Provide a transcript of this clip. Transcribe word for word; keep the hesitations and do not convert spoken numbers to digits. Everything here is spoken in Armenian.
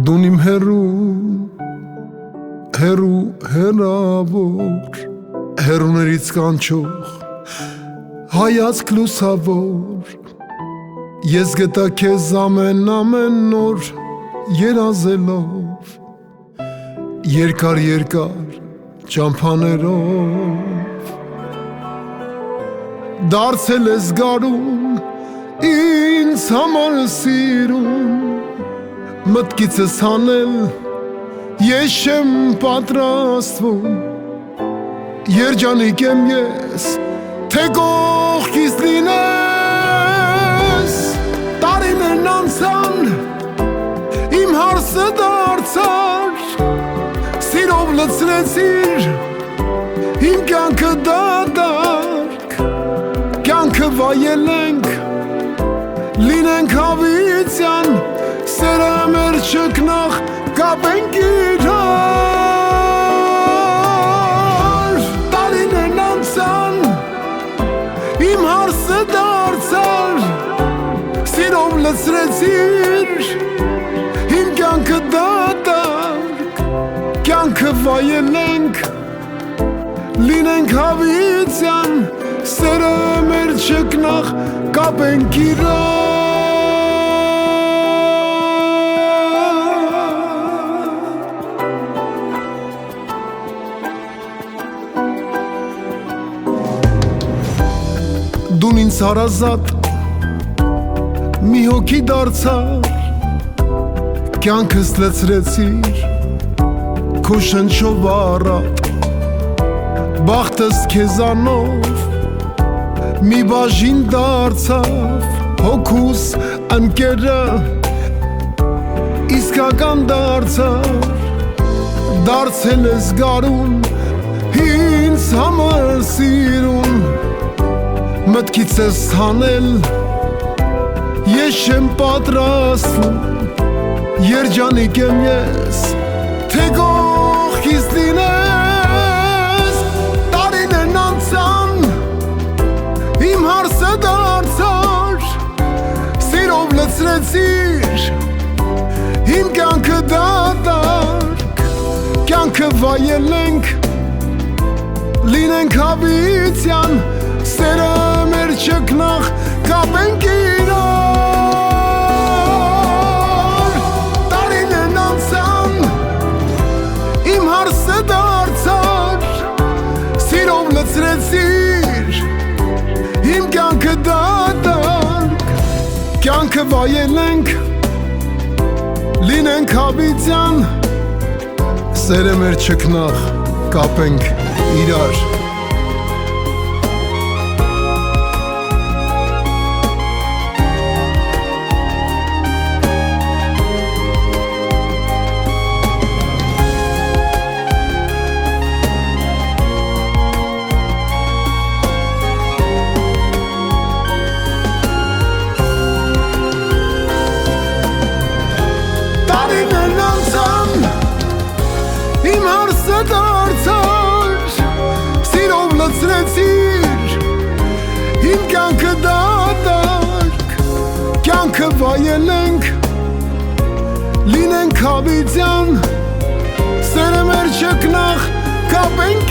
Դուն իմ հերու, հերու հերավոր, հերուներից կանչող, հայացք լուսավոր, ես գտա քեզ ամեն ամեն նոր երազելով, երկար երկար ճամփաներով, դարձել ես գարուն, ինձ համար սիրուն, մտքիցս հանել ես չեմ պատրաստվում, երջանիկ եմ ես, թե կողքից լինես, տարիներն անցան, իմ հարսը դարձար, սիրով լցրեցիր, իմ կյանքը դատարկ, կյանքը վայելենք, լինենք հավիտյան, սերը մեր չկնախ կապենք իրար, տարիներն անցան, իմ հարսը դարձար, սիրով լցրեցիր, իմ կյանքը դատարկ, կյանքը վայելենք, լինենք հավիտյան, սերը մեր չկնախ կապենք իրար. Դուն ինձ հարազատ մի հոգի դարձար, կյանքս լցրեցիր քո շնչով առատ, բախտս քեզանով մի բաժին դարձավ, հոգուս ընկերը իսկական դարձավ, դարձել ես գարուն, ինձ համար սիրուն, մտքից ես հանել, ես չեմ պատրաստվում, երջանիկ եմ ես, թե կողքից լինես, տարիներն անցան, իմ հարսը դարձար, սիրով լցրեցիր, իմ կյանքը դատարկ, կյանքը վայելենք, լինենք հավիտյան, սերը մեր չկնախ կապենք իրար, տարիներն անցան, իմ հարսը դարձար, սիրով լցրեցիր, իմ կյանքը դատարկ, կյանքը վայելենք, լինենք հավիտյան, սերը մեր չկնախ կապենք իրար. Իմ հարսը դարձար, սիրով լցրեցիր, իմ կյանքը դատարկ, կյանքը վայելենք, լինենք հավիտյան, սերը մեր չկնախ կապենք